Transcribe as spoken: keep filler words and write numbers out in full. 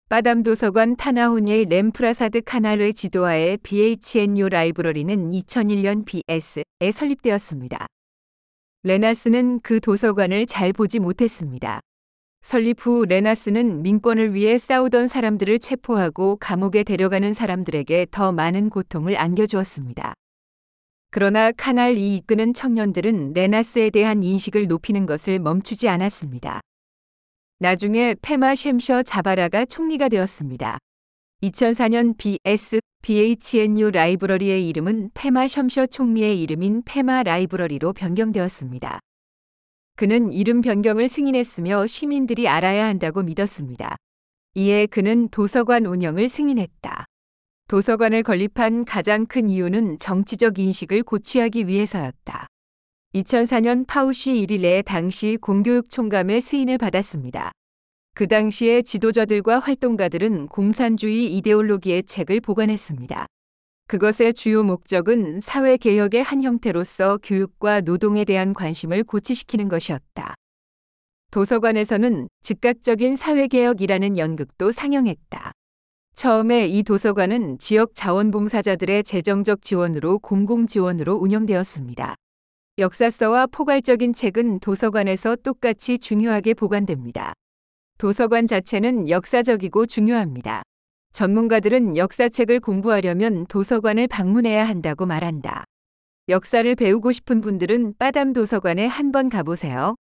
빠담 도서관 타나호니의 램프라사드 카날의 지도하에 비에이치엔유 라이브러리는 이천일 년 비에스에 설립되었습니다. 레나스는 그 도서관을 잘 보지 못했습니다. 설립 후 레나스는 민권을 위해 싸우던 사람들을 체포하고 감옥에 데려가는 사람들에게 더 많은 고통을 안겨주었습니다. 그러나 카날이 이끄는 청년들은 레나스에 대한 인식을 높이는 것을 멈추지 않았습니다. 나중에 페마 셴셔 자바라가 총리가 되었습니다. 이천사 년 비에스 비에이치엔유 라이브러리의 이름은 페마 셴셔 총리의 이름인 페마 라이브러리로 변경되었습니다. 그는 이름 변경을 승인했으며 시민들이 알아야 한다고 믿었습니다. 이에 그는 도서관 운영을 승인했다. 도서관을 건립한 가장 큰 이유는 정치적 인식을 고취하기 위해서였다. 이천사 년 파우시 일 일에 당시 공교육 총감의 스인을 받았습니다. 그 당시의 지도자들과 활동가들은 공산주의 이데올로기의 책을 보관했습니다. 그것의 주요 목적은 사회개혁의 한 형태로서 교육과 노동에 대한 관심을 고취시키는 것이었다. 도서관에서는 즉각적인 사회개혁이라는 연극도 상영했다. 처음에 이 도서관은 지역 자원봉사자들의 재정적 지원으로 공공지원으로 운영되었습니다. 역사서와 포괄적인 책은 도서관에서 똑같이 중요하게 보관됩니다. 도서관 자체는 역사적이고 중요합니다. 전문가들은 역사책을 공부하려면 도서관을 방문해야 한다고 말한다. 역사를 배우고 싶은 분들은 빠담 도서관에 한번 가보세요.